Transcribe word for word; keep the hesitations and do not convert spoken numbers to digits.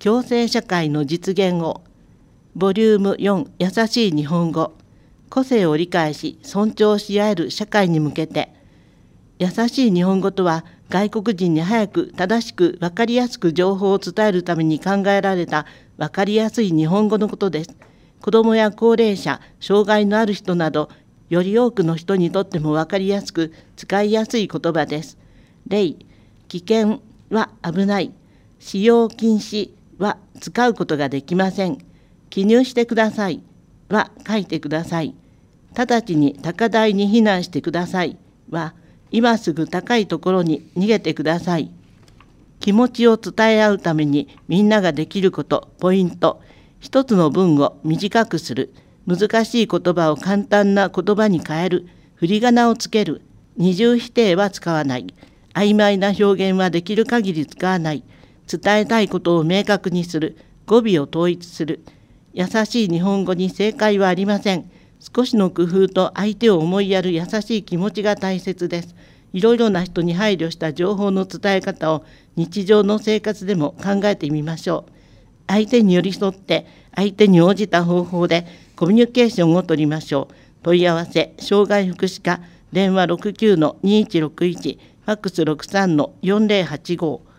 共生社会の実現を。ボリュームよん、優しい日本語。個性を理解し尊重し合える社会に向けて。優しい日本語とは、外国人に早く正しく分かりやすく情報を伝えるために考えられた分かりやすい日本語のことです。子どもや高齢者、障害のある人など、より多くの人にとっても分かりやすく使いやすい言葉です。例、危険は危ない。使用禁止は使うことができません。記入してくださいは書いてください。直ちに高台に避難してくださいは、今すぐ高いところに逃げてください。気持ちを伝え合うためにみんなができること、ポイント。一つの文を短くする。難しい言葉を簡単な言葉に変える。振り仮名をつける。二重否定は使わない。曖昧な表現はできる限り使わない。伝えたいことを明確にする。語尾を統一する。優しい日本語に正解はありません。少しの工夫と相手を思いやる優しい気持ちが大切です。いろいろな人に配慮した情報の伝え方を日常の生活でも考えてみましょう。相手に寄り添って相手に応じた方法でコミュニケーションを取りましょう。問い合わせ、障害福祉課、電話 ろくきゅうのにいちろくいち、ファックス ろくさんのよんぜろはちご。